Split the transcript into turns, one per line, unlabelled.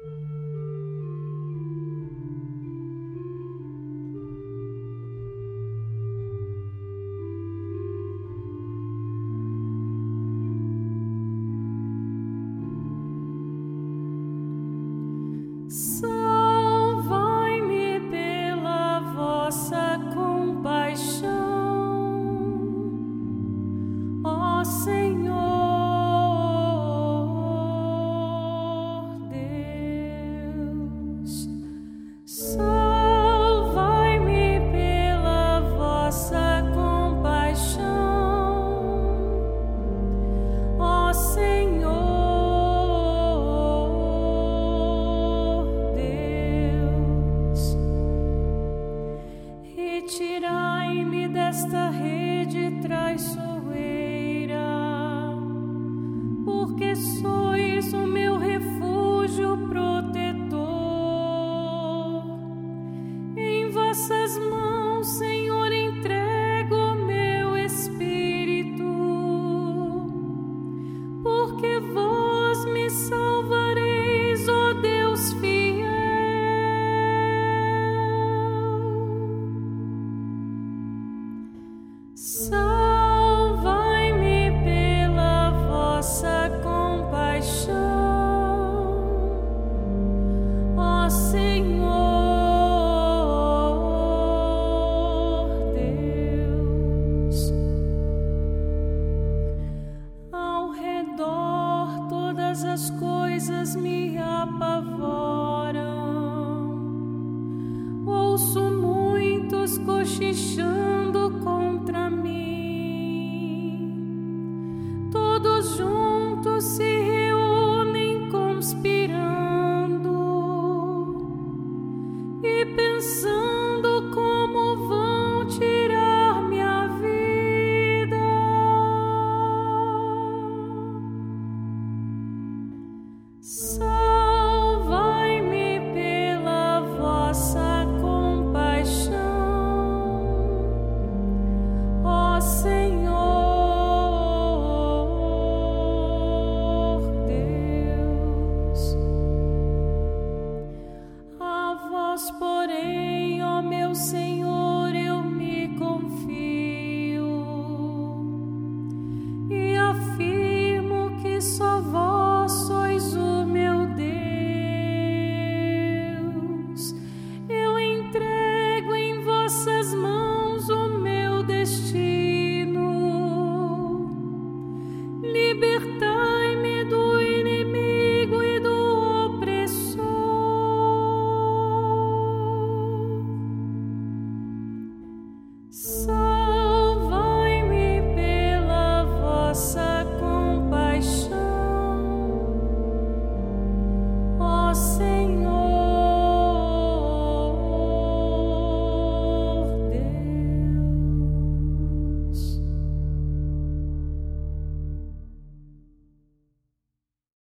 Salvai-me pela vossa compaixão, ó Senhor Deus. Salvai-me pela vossa compaixão, ó Senhor. Retirai-me desta rede traiçoeira, porque sois o meu refúgio protetor. Em vossas mãos, Senhor, entrego o meu espírito, porque vós me salvareis, ó Deus fiel. Salvai-me pela vossa compaixão, ó Senhor Deus. Ao redor todas as coisas me apavoram, ouço muitos cochichando contra mim, todos juntos se reúnem conspirando e pensando como vão tirar minha vida. Salvai-me pela vossa compaixão, ó Senhor Deus. A vós, porém, ó meu Senhor, eu me confio e afirmo que só vós sois o meu Deus. Eu entrego em vossas mãos o meu destino. Libertai-me do inimigo e do opressor. Salvai-me